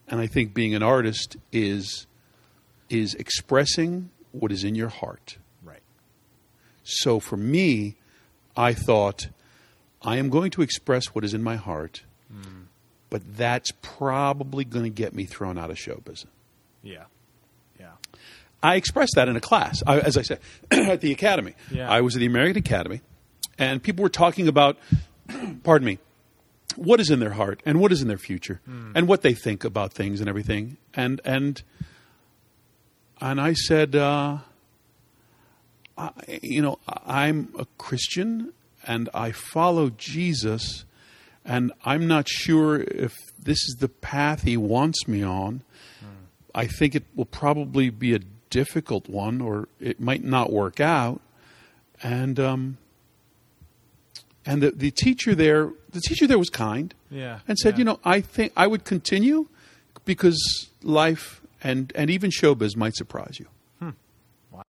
And I think being an artist is expressing what is in your heart. Right. So for me, I thought, I am going to express what is in my heart, but that's probably going to get me thrown out of show business. Yeah. Yeah. I expressed that in a class, as I said, at the Academy. Yeah. I was at the American Academy, and people were talking about, pardon me, what is in their heart and what is in their future and what they think about things and everything. And I said, I'm a Christian and I follow Jesus, and I'm not sure if this is the path he wants me on. I think it will probably be a difficult one, or it might not work out. And the teacher there was kind, and said, I think I would continue because life and even showbiz might surprise you.